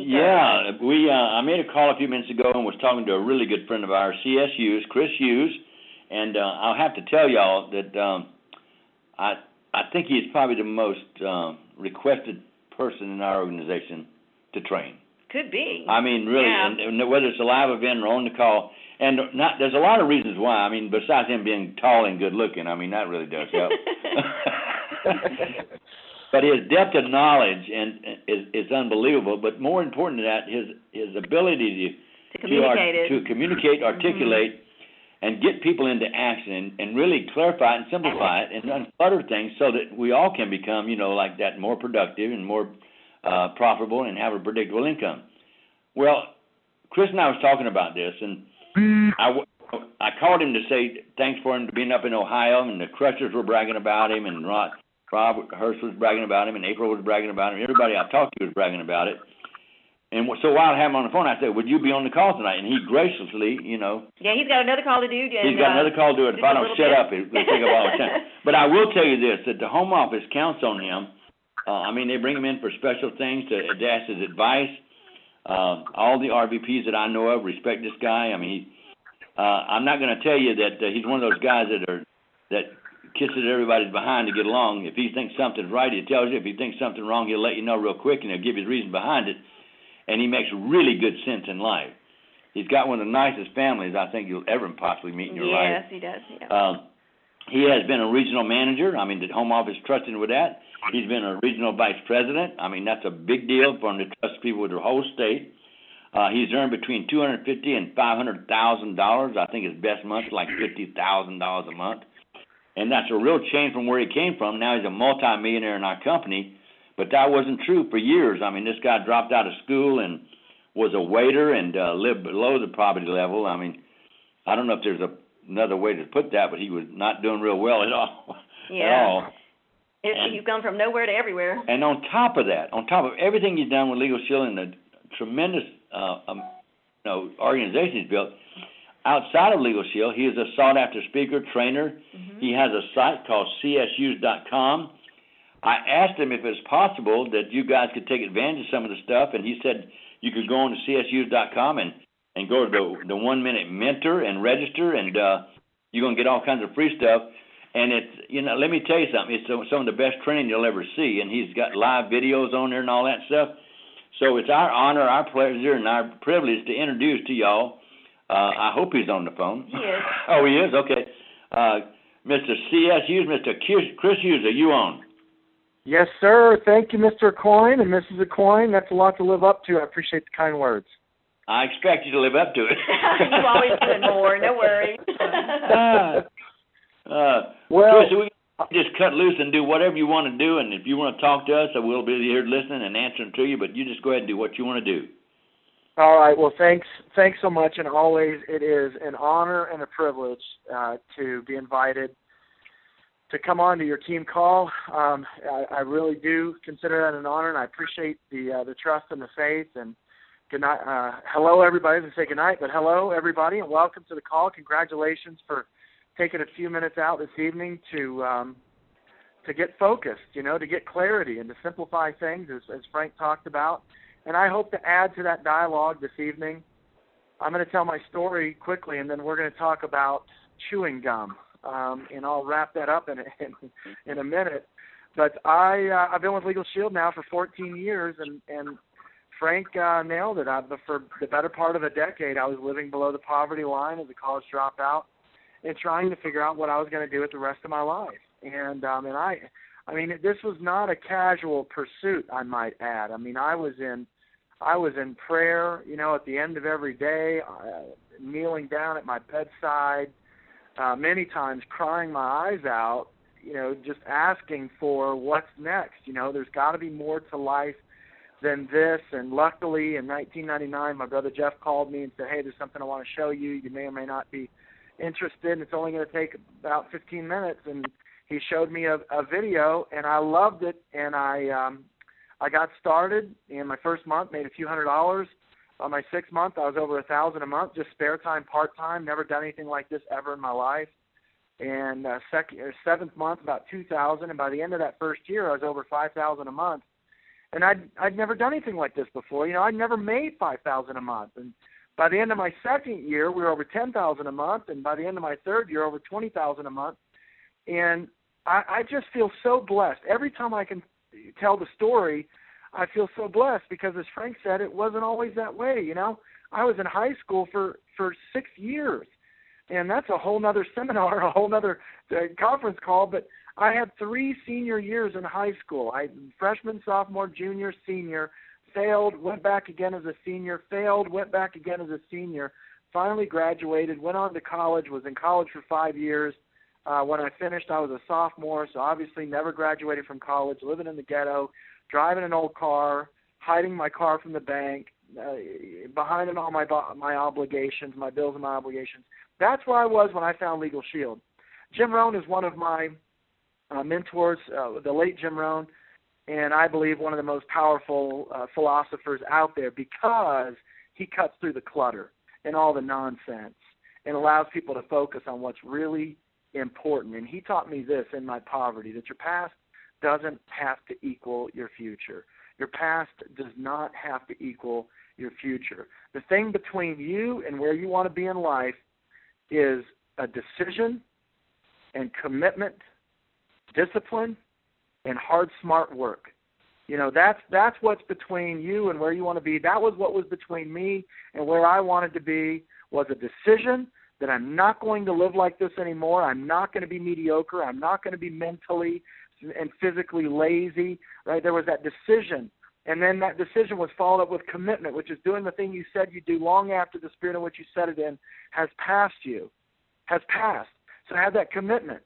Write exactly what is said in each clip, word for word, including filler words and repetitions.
Yeah, we. Uh, I made a call a few minutes ago and was talking to a really good friend of ours, C S U's, Chris Hughes, and uh, I'll have to tell y'all that um, I I think he's probably the most uh, requested person in our organization to train. Could be. I mean, really, yeah. and, and whether it's a live event or on the call, and not there's a lot of reasons why. I mean, besides him being tall and good looking, I mean that really does help. But his depth of knowledge and is, is unbelievable. But more important than that, his his ability to to communicate, to, art, to communicate articulate, mm-hmm. and get people into action, and, and really clarify it and simplify it and unclutter things so that we all can become, you know, like that, more productive and more uh, profitable and have a predictable income. Well, Chris and I was talking about this, and I, I called him to say thanks for him to being up in Ohio, and the Crushers were bragging about him, and Rob. Rob Hurst was bragging about him, and April was bragging about him. Everybody I talked to was bragging about it. And so while I had him on the phone, I said, would you be on the call tonight? And he graciously, you know. Yeah, he's got another call to do. And, he's got uh, another call to do. If I don't shut bit. up, it will take up all the time. But I will tell you this, that the home office counts on him. Uh, I mean, they bring him in for special things to, to ask his advice. Uh, all the R V Ps that I know of respect this guy. I mean, he, uh, I'm not going to tell you that uh, he's one of those guys that are that – kisses everybody's behind to get along. If he thinks something's right, he tells you. If he thinks something's wrong, he'll let you know real quick, and he'll give you the reason behind it. And he makes really good sense in life. He's got one of the nicest families I think you'll ever possibly meet in your yes, life. Yes, he does. Yeah. Um, he has been a regional manager. I mean, the home office trusted him with that. He's been a regional vice president. I mean, that's a big deal for him to trust people with their whole state. Uh, he's earned between two hundred fifty thousand dollars and five hundred thousand dollars. I think his best month's like fifty thousand dollars a month. And that's a real change from where he came from. Now he's a multimillionaire in our company, but that wasn't true for years. I mean, this guy dropped out of school and was a waiter and uh, lived below the poverty level. I mean, I don't know if there's a, another way to put that, but he was not doing real well at all. Yeah. At all. It, and, you've gone from nowhere to everywhere. And on top of that, on top of everything he's done with Legal Shield and the tremendous uh, um, you know, organization he's built, outside of Legal Shield, he is a sought-after speaker, trainer. Mm-hmm. He has a site called C S Us dot com. I asked him if it's possible that you guys could take advantage of some of the stuff, and he said you could go on to C S Us dot com and, and go to the, the one-minute mentor and register, and uh, you're going to get all kinds of free stuff. And it's, you know, let me tell you something. It's some of the best training you'll ever see, and he's got live videos on there and all that stuff. So it's our honor, our pleasure, and our privilege to introduce to y'all. Uh, I hope he's on the phone. He is. Oh, he is? Okay. Uh, Mister C S Hughes, Mister Chris Hughes, are you on? Yes, sir. Thank you, Mister Coyne and Missus Coyne. That's a lot to live up to. I appreciate the kind words. I expect you to live up to it. You always doing more. No worries. uh, uh, well, Chris, we just cut loose and do whatever you want to do, and if you want to talk to us, we'll be here listening and answering to you, but you just go ahead and do what you want to do. All right. Well, thanks thanks so much, and always it is an honor and a privilege uh, to be invited to come on to your team call. Um, I, I really do consider that an honor, and I appreciate the uh, the trust and the faith. And good night. Uh, hello, everybody. I didn't say good night, but hello, everybody, and welcome to the call. Congratulations for taking a few minutes out this evening to um, to get focused, you know, to get clarity and to simplify things, as, as Frank talked about. And I hope to add to that dialogue this evening. I'm going to tell my story quickly, and then we're going to talk about chewing gum. Um, and I'll wrap that up in a, in, in a minute. But I, uh, I've been with Legal Shield now for fourteen years, and, and Frank uh, nailed it. I, for the better part of a decade, I was living below the poverty line as a college dropout and trying to figure out what I was going to do with the rest of my life. And um, and I, I mean, this was not a casual pursuit, I might add. I mean, I was in I was in prayer, you know, at the end of every day, uh, kneeling down at my bedside, uh, many times crying my eyes out, you know, just asking for what's next. You know, there's got to be more to life than this. And luckily, in nineteen ninety-nine, my brother Jeff called me and said, hey, there's something I want to show you. You may or may not be interested, and it's only going to take about fifteen minutes. And he showed me a, a video, and I loved it, and I um, I got started. In my first month, made a few hundred dollars. On my sixth month, I was over a thousand a month, just spare time, part time. Never done anything like this ever in my life. And uh, second, or seventh month, about two thousand. And by the end of that first year, I was over five thousand a month. And I'd I'd never done anything like this before. You know, I'd never made five thousand a month. And by the end of my second year, we were over ten thousand a month. And by the end of my third year, over twenty thousand a month. And I, I just feel so blessed. Every time I can tell the story, I feel so blessed because, as Frank said, it wasn't always that way. You know, I was in high school for, for six years. And that's a whole nother seminar, a whole nother uh, conference call. But I had three senior years in high school. I freshman, sophomore, junior, senior, failed, went back again as a senior, failed, went back again as a senior, finally graduated, went on to college, was in college for five years. Uh, when I finished, I was a sophomore, so obviously never graduated from college, living in the ghetto, driving an old car, hiding my car from the bank, uh, behind in all my my obligations, my bills and my obligations. That's where I was when I found Legal Shield. Jim Rohn is one of my uh, mentors, uh, the late Jim Rohn, and I believe one of the most powerful uh, philosophers out there because he cuts through the clutter and all the nonsense and allows people to focus on what's really important. And he taught me this in my poverty, that your past doesn't have to equal your future. Your past does not have to equal your future. The thing between you and where you want to be in life is a decision and commitment, discipline, and hard, smart work. You know, that's that's what's between you and where you want to be. That was what was between me and where I wanted to be, was a decision that I'm not going to live like this anymore. I'm not going to be mediocre. I'm not going to be mentally and physically lazy, right? There was that decision. And then that decision was followed up with commitment, which is doing the thing you said you do long after the spirit in which you said it in has passed you, has passed. So have that commitment,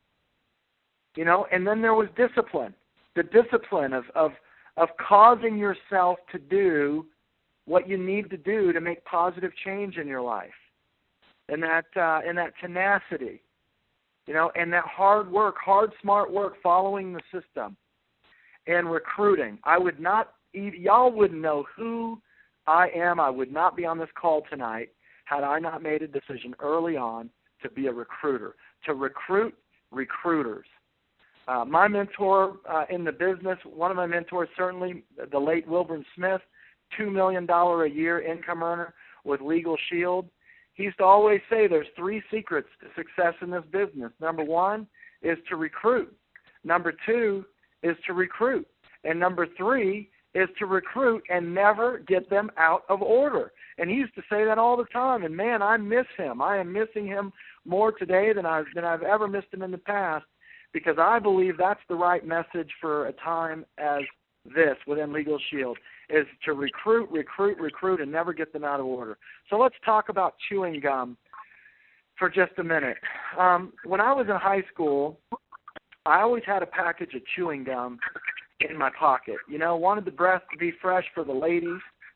you know. And then there was discipline, the discipline of, of, of causing yourself to do what you need to do to make positive change in your life. And that, uh, and that tenacity, you know, and that hard work, hard, smart work, following the system, and recruiting. I would not, y'all wouldn't know who I am. I would not be on this call tonight had I not made a decision early on to be a recruiter, to recruit recruiters. Uh, my mentor uh, in the business, one of my mentors, certainly the late Wilburn Smith, two million dollars a year income earner with Legal Shield. He used to always say there's three secrets to success in this business. Number one is to recruit. Number two is to recruit. And number three is to recruit and never get them out of order. And he used to say that all the time. And, man, I miss him. I am missing him more today than I've, than I've ever missed him in the past, because I believe that's the right message for a time as this within Legal Shield, is to recruit, recruit, recruit, and never get them out of order. So let's talk about chewing gum for just a minute. Um, when I was in high school, I always had a package of chewing gum in my pocket. You know, wanted the breath to be fresh for the ladies.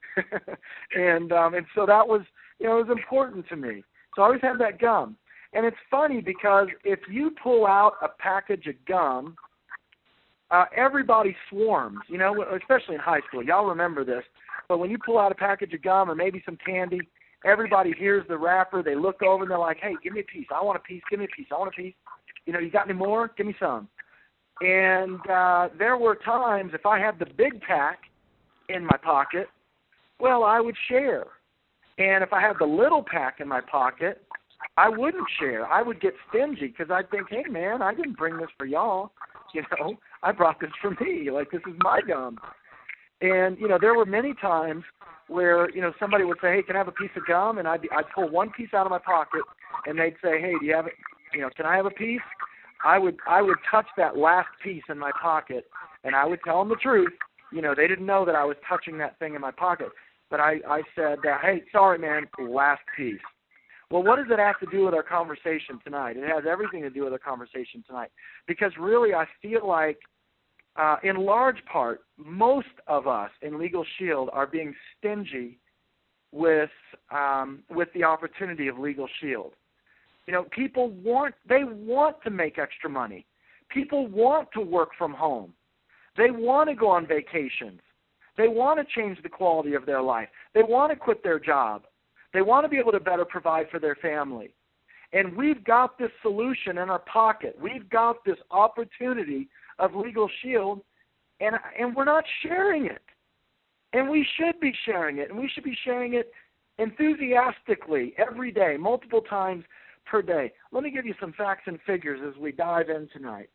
and um, and so that was, you know, it was important to me. So I always had that gum. And it's funny because if you pull out a package of gum, uh, everybody swarms, you know, especially in high school. Y'all remember this. But when you pull out a package of gum or maybe some candy, everybody hears the wrapper. They look over and they're like, hey, give me a piece. I want a piece. Give me a piece. I want a piece. You know, you got any more? Give me some. And uh, there were times if I had the big pack in my pocket, well, I would share. And if I had the little pack in my pocket, I wouldn't share. I would get stingy because I'd think, hey, man, I didn't bring this for y'all. You know, I brought this for me. Like, this is my gum. And, you know, there were many times where, you know, somebody would say, hey, can I have a piece of gum? And I'd, be, I'd pull one piece out of my pocket, and they'd say, hey, do you have it? You know, can I have a piece? I would I would touch that last piece in my pocket, and I would tell them the truth. You know, they didn't know that I was touching that thing in my pocket. But I, I said, uh, hey, sorry, man, last piece. Well, what does it have to do with our conversation tonight? It has everything to do with our conversation tonight. Because really I feel like, uh, in large part, most of us in Legal Shield are being stingy with um, with the opportunity of Legal Shield. You know, people want, they want to make extra money. People want to work from home. They want to go on vacations. They want to change the quality of their life. They want to quit their job. They want to be able to better provide for their family. And we've got this solution in our pocket. We've got this opportunity of Legal Shield, and and we're not sharing it. And we should be sharing it, and we should be sharing it enthusiastically every day, multiple times per day. Let me give you some facts and figures as we dive in tonight.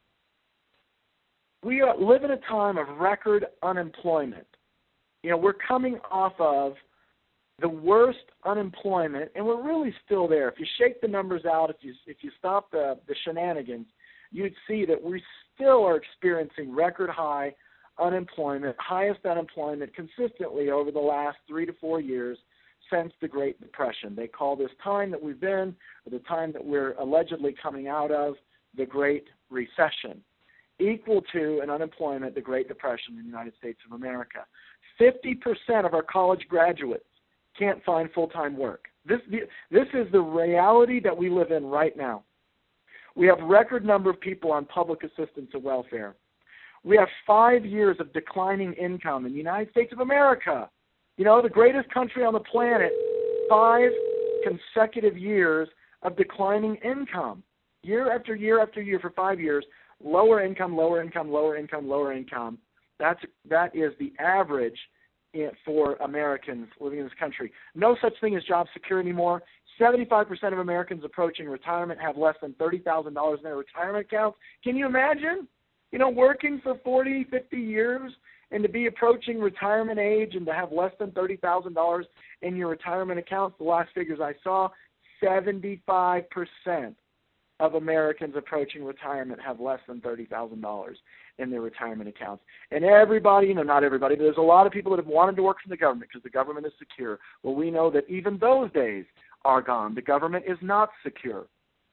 We are, live in a time of record unemployment. You know, we're coming off of the worst unemployment, and we're really still there. If you shake the numbers out, if you if you stop the, the shenanigans, you'd see that we still are experiencing record high unemployment, highest unemployment consistently over the last three to four years since the Great Depression. They call this time that we've been, or the time that we're allegedly coming out of, the Great Recession, equal to an unemployment, the Great Depression in the United States of America. fifty percent of our college graduates can't find full-time work. This, this is the reality that we live in right now. We have record number of people on public assistance and welfare. We have five years of declining income in the United States of America. You know, the greatest country on the planet, five consecutive years of declining income. Year after year after year for five years, lower income, lower income, lower income, lower income. That's, that is the average in, for Americans living in this country. No such thing as job security anymore. seventy-five percent of Americans approaching retirement have less than thirty thousand dollars in their retirement accounts. Can you imagine? You know, working for forty, fifty years and to be approaching retirement age and to have less than thirty thousand dollars in your retirement accounts. The last figures I saw, seventy-five percent of Americans approaching retirement have less than thirty thousand dollars in their retirement accounts. And everybody, you know, not everybody, but there's a lot of people that have wanted to work for the government because the government is secure. Well, we know that even those days are gone. The government is not secure.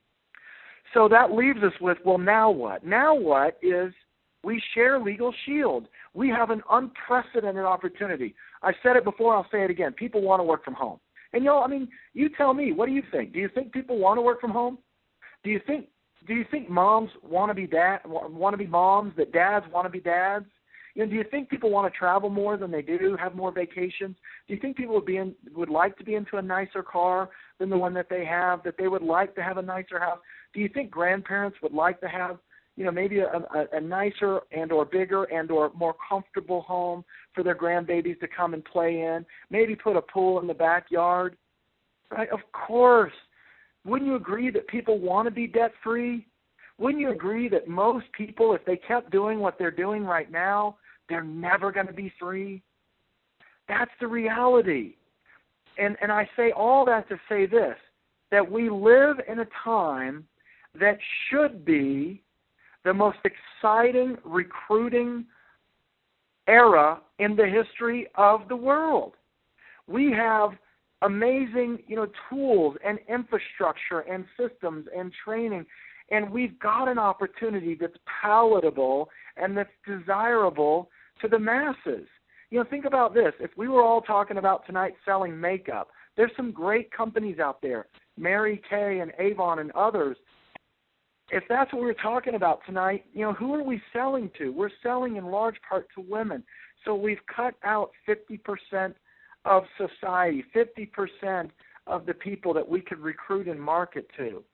So that leaves us with, well, now what? Now what is we share Legal Shield. We have an unprecedented opportunity. I said it before, I'll say it again. People want to work from home. And, y'all, I mean, you tell me, what do you think? Do you think people want to work from home? Do you think do you think moms want to be dad want to be moms, that dads want to be dads? You know, do you think people want to travel more than they do, have more vacations? Do you think people would be in, would like to be into a nicer car than the one that they have, that they would like to have a nicer house? Do you think grandparents would like to have, you know, maybe a, a, a nicer and or bigger and or more comfortable home for their grandbabies to come and play in, maybe put a pool in the backyard? Right? Of course. Wouldn't you agree that people want to be debt-free? Wouldn't you agree that most people, if they kept doing what they're doing right now, they're never going to be free? That's the reality. And and I say all that to say this, that we live in a time that should be the most exciting recruiting era in the history of the world. We have amazing, you know, tools and infrastructure and systems and training, and we've got an opportunity that's palatable and that's desirable to the masses. You know, think about this. If we were all talking about tonight selling makeup, there's some great companies out there, Mary Kay and Avon and others. If that's what we're talking about tonight, you know, who are we selling to? We're selling in large part to women. So we've cut out fifty percent of society, fifty percent of the people that we could recruit and market to.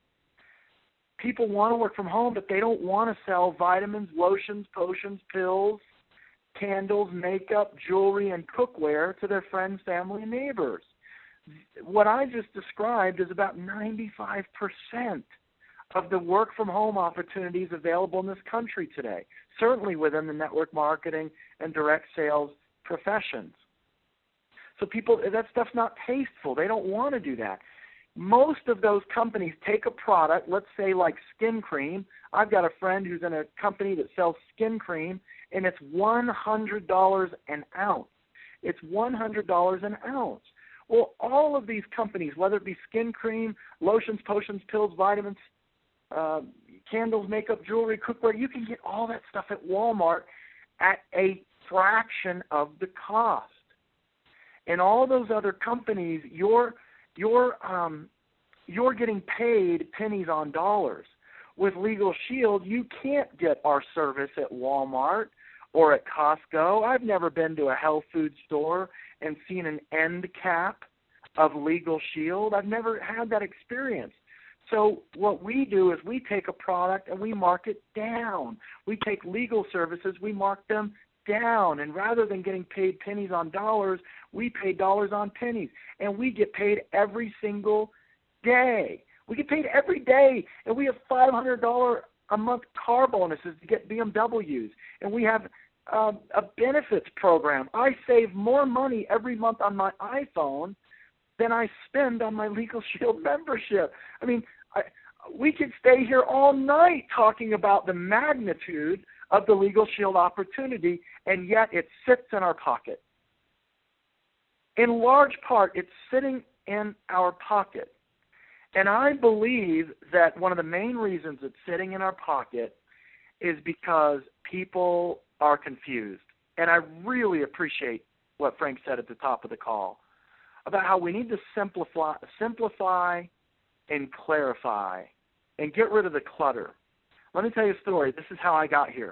People want to work from home, but they don't want to sell vitamins, lotions, potions, pills, candles, makeup, jewelry, and cookware to their friends, family, and neighbors. What I just described is about ninety-five percent of the work-from-home opportunities available in this country today, certainly within the network marketing and direct sales professions. So people, that stuff's not tasteful. They don't want to do that. Most of those companies take a product, let's say like skin cream. I've got a friend who's in a company that sells skin cream, and it's one hundred dollars an ounce. It's one hundred dollars an ounce. Well, all of these companies, whether it be skin cream, lotions, potions, pills, vitamins, uh, candles, makeup, jewelry, cookware, you can get all that stuff at Walmart at a fraction of the cost. And all those other companies, you're you're um, you're getting paid pennies on dollars. With Legal Shield, you can't get our service at Walmart or at Costco. I've never been to a health food store and seen an end cap of Legal Shield. I've never had that experience. So what we do is we take a product and we mark it down. We take legal services, we mark them down. And rather than getting paid pennies on dollars, we pay dollars on pennies. And we get paid every single day. We get paid every day. And we have five hundred dollars a month car bonuses to get B M Ws. And we have um, a benefits program. I save more money every month on my iPhone than I spend on my Legal Shield membership. I mean, I, we could stay here all night talking about the magnitude of the Legal Shield opportunity, and yet it sits in our pocket. In large part, it's sitting in our pocket. And I believe that one of the main reasons it's sitting in our pocket is because people are confused. And I really appreciate what Frank said at the top of the call about how we need to simplify, simplify and clarify and get rid of the clutter. Let me tell you a story. This is how I got here.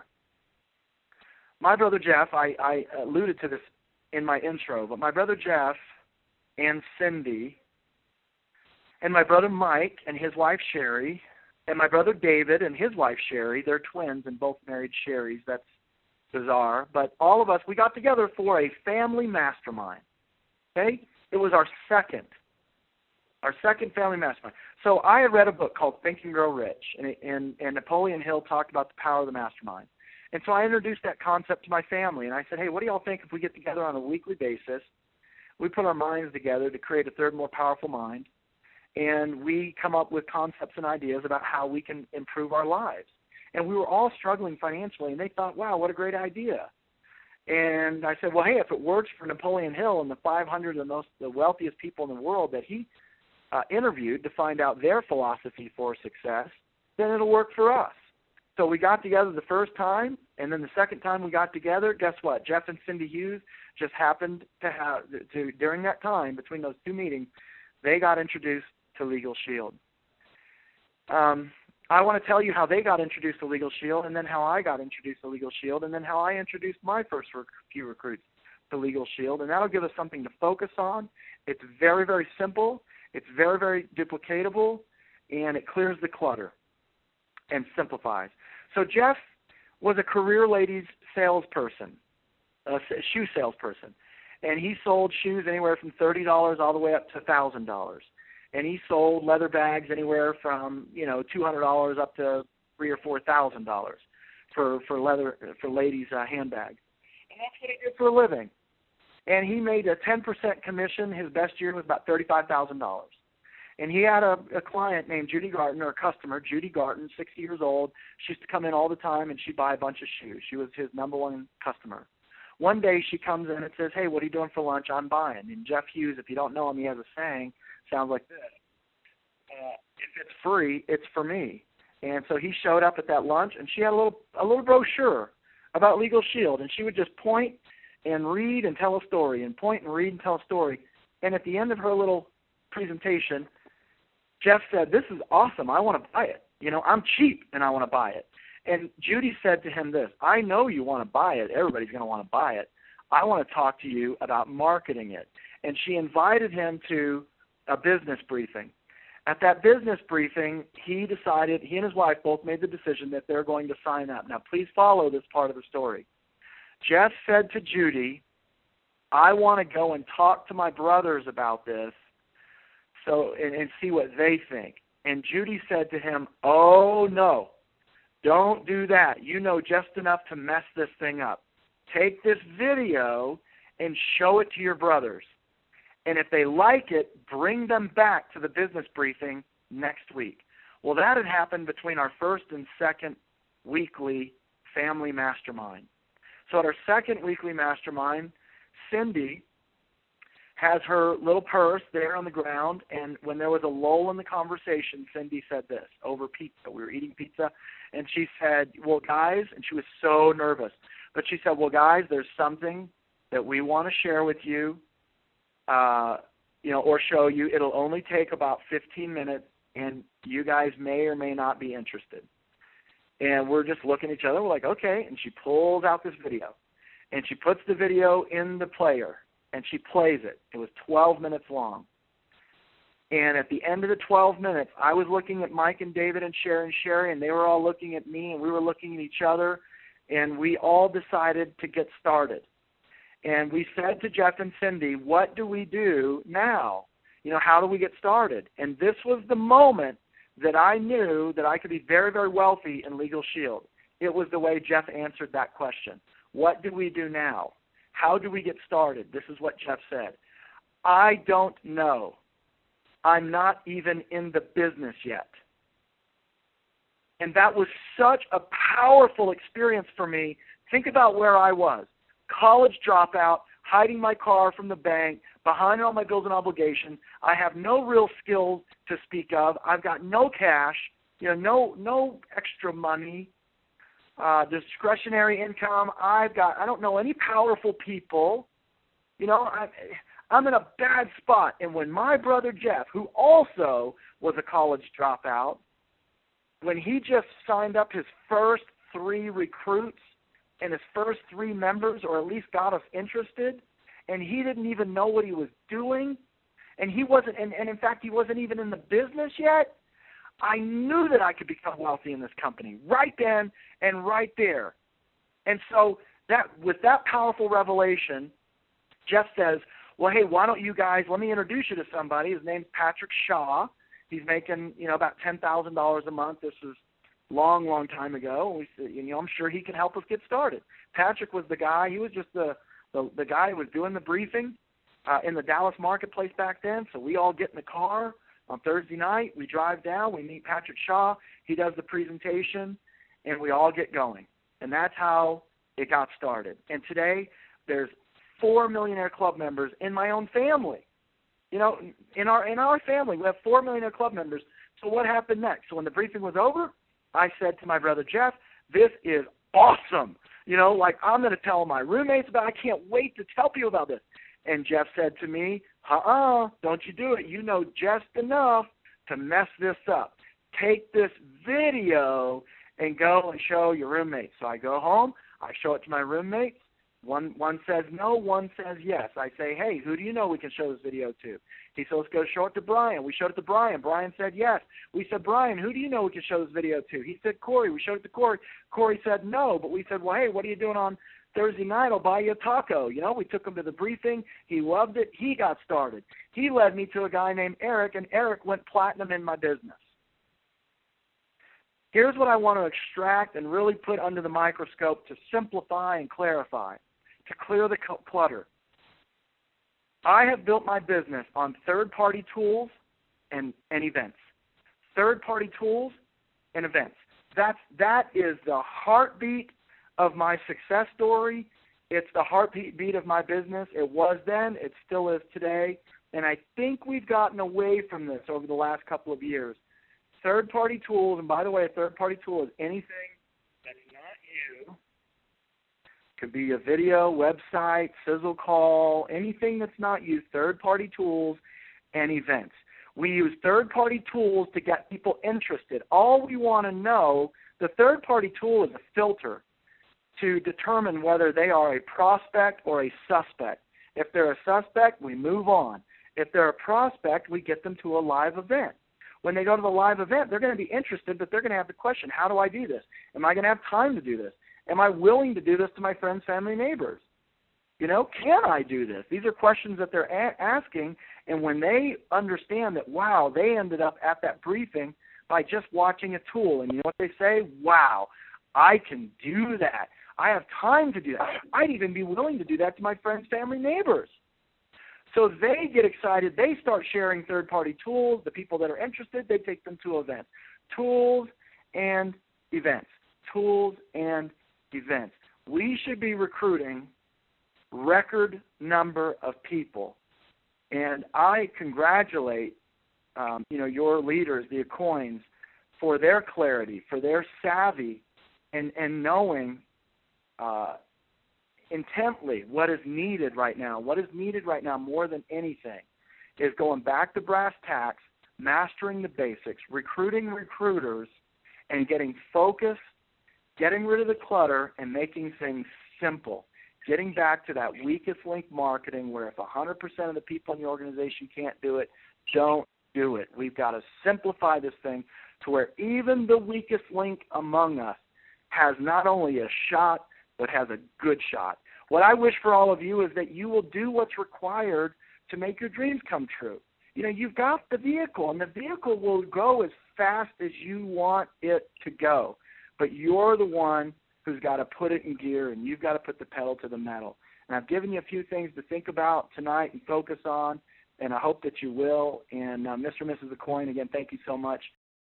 My brother Jeff, I, I alluded to this in my intro, but my brother Jeff and Cindy and my brother Mike and his wife Sherry and my brother David and his wife Sherry, they're twins and both married Sherrys. That's bizarre. But all of us, we got together for a family mastermind. Okay? It was our second, our second family mastermind. So I had read a book called Think and Grow Rich, and, and, and Napoleon Hill talked about the power of the mastermind. And so I introduced that concept to my family, and I said, hey, what do y'all think if we get together on a weekly basis, we put our minds together to create a third more powerful mind, and we come up with concepts and ideas about how we can improve our lives. And we were all struggling financially, and they thought, wow, what a great idea. And I said, well, hey, if it works for Napoleon Hill and the five hundred of the most the wealthiest people in the world that he uh, interviewed to find out their philosophy for success, then it'll work for us. So we got together the first time, and then the second time we got together, guess what? Jeff and Cindy Hughes just happened to have, to during that time, between those two meetings, they got introduced to Legal Shield. Um, I want to tell you how they got introduced to Legal Shield, and then how I got introduced to Legal Shield, and then how I introduced my first rec- few recruits to Legal Shield, and that'll give us something to focus on. It's very, very simple. It's very, very duplicatable, and it clears the clutter and simplifies. So Jeff was a career ladies salesperson, a shoe salesperson, and he sold shoes anywhere from thirty dollars all the way up to one thousand dollars. And he sold leather bags anywhere from, you know, two hundred dollars up to three or four thousand dollars for for leather for ladies' uh, handbags. And that's what he did for a living. And he made a ten percent commission. His best year was about thirty-five thousand dollars. And he had a, a client named Judy Garton, or a customer, Judy Garton, sixty years old. She used to come in all the time, and she'd buy a bunch of shoes. She was his number one customer. One day she comes in and says, hey, what are you doing for lunch? I'm buying. And Jeff Hughes, if you don't know him, he has a saying, sounds like this. Uh, if it's free, it's for me. And so he showed up at that lunch, and she had a little a little brochure about Legal Shield, and she would just point and read and tell a story, and point and read and tell a story. And at the end of her little presentation, Jeff said, this is awesome. I want to buy it. You know, I'm cheap, and I want to buy it. And Judy said to him this, I know you want to buy it. Everybody's going to want to buy it. I want to talk to you about marketing it. And she invited him to a business briefing. At that business briefing, he decided, he and his wife both made the decision that they're going to sign up. Now, please follow this part of the story. Jeff said to Judy, I want to go and talk to my brothers about this so and, and see what they think. And Judy said to him, oh, no, don't do that. You know just enough to mess this thing up. Take this video and show it to your brothers. And if they like it, bring them back to the business briefing next week. Well, that had happened between our first and second weekly family mastermind. So at our second weekly mastermind, Cindy has her little purse there on the ground, and when there was a lull in the conversation, Cindy said this over pizza. We were eating pizza, and she said, well, guys, and she was so nervous, but she said, well, guys, there's something that we want to share with you. Uh, you know, or show you. It'll only take about fifteen minutes, and you guys may or may not be interested. And we're just looking at each other. We're like, okay. And she pulls out this video, and she puts the video in the player, and she plays it. It was twelve minutes long. And at the end of the twelve minutes, I was looking at Mike and David and Sherry and Sherry, and they were all looking at me, and we were looking at each other. and we all decided to get started. And we said to Jeff and Cindy, what do we do now? You know, how do we get started? And this was the moment that I knew that I could be very, very wealthy in Legal Shield. It was the way Jeff answered that question. What do we do now? How do we get started? This is what Jeff said. I don't know. I'm not even in the business yet. And that was such a powerful experience for me. Think about where I was. College dropout, hiding my car from the bank, behind all my bills and obligations. I have no real skills to speak of. I've got no cash, you know, no no extra money, uh, discretionary income. I've got I don't know any powerful people. You know, I, I'm in a bad spot. And when my brother Jeff, who also was a college dropout, when he just signed up his first three recruits and his first three members, or at least got us interested, and he didn't even know what he was doing, and he wasn't, and, and in fact, he wasn't even in the business yet, I knew that I could become wealthy in this company right then and right there. And so that, with that powerful revelation, Jeff says, well, hey, why don't you guys, let me introduce you to somebody. His name's Patrick Shaw. He's making, you know, about ten thousand dollars a month. This was long, long time ago. We said, you know, I'm sure he can help us get started. Patrick was the guy. He was just the the, the guy who was doing the briefing uh, in the Dallas marketplace back then. So we all get in the car on Thursday night. We drive down. We meet Patrick Shaw. He does the presentation, and we all get going. And that's how it got started. And today there's four Millionaire Club members in my own family. You know, in our in our family, we have four Millionaire Club members. So what happened next? So when the briefing was over, I said to my brother Jeff, this is awesome. You know, like I'm going to tell my roommates about it. I can't wait to tell people about this. And Jeff said to me, uh-uh, don't you do it. You know just enough to mess this up. Take this video and go and show your roommates. So I go home. I show it to my roommates. One one says no, one says yes. I say, hey, who do you know we can show this video to? He said, let's go show it to Brian. We showed it to Brian. Brian said yes. We said, Brian, who do you know we can show this video to? He said, Corey. We showed it to Corey. Corey said no, but we said, well, hey, what are you doing on Thursday night? I'll buy you a taco. You know, we took him to the briefing. He loved it. He got started. He led me to a guy named Eric, and Eric went platinum in my business. Here's what I want to extract and really put under the microscope to simplify and clarify, to clear the clutter. I have built my business on third-party tools and, and events. Third-party tools and events. That's, that is the heartbeat of my success story. It's the heartbeat of my business. It was then. It still is today. And I think we've gotten away from this over the last couple of years. Third-party tools, and by the way, a third-party tool is anything that's not you. Could be a video, website, sizzle call, anything that's not you, third-party tools and events. We use third-party tools to get people interested. All we want to know, the third-party tool is a filter to determine whether they are a prospect or a suspect. If they're a suspect, we move on. If they're a prospect, we get them to a live event. When they go to the live event, they're going to be interested, but they're going to have the question, how do I do this? Am I going to have time to do this? Am I willing to do this to my friends, family, neighbors? You know, can I do this? These are questions that they're a- asking, and when they understand that, wow, they ended up at that briefing by just watching a tool, and you know what they say? Wow, I can do that. I have time to do that. I'd even be willing to do that to my friends, family, neighbors. So they get excited. They start sharing third-party tools. The people that are interested, they take them to events. Tools and events. Tools and events. We should be recruiting record number of people. And I congratulate um, you know, your leaders, the Aucoins, for their clarity, for their savvy, and, and knowing uh, intently what is needed right now. What is needed right now more than anything is going back to brass tacks, mastering the basics, recruiting recruiters, and getting focused, getting rid of the clutter, and making things simple. Getting back to that weakest link marketing where if one hundred percent of the people in the organization can't do it, don't do it. We've got to simplify this thing to where even the weakest link among us has not only a shot, but has a good shot. What I wish for all of you is that you will do what's required to make your dreams come true. You know, you've got the vehicle, and the vehicle will go as fast as you want it to go. But you're the one who's got to put it in gear, and you've got to put the pedal to the metal. And I've given you a few things to think about tonight and focus on, and I hope that you will. And uh, Mister and Missus Aucoin, again, thank you so much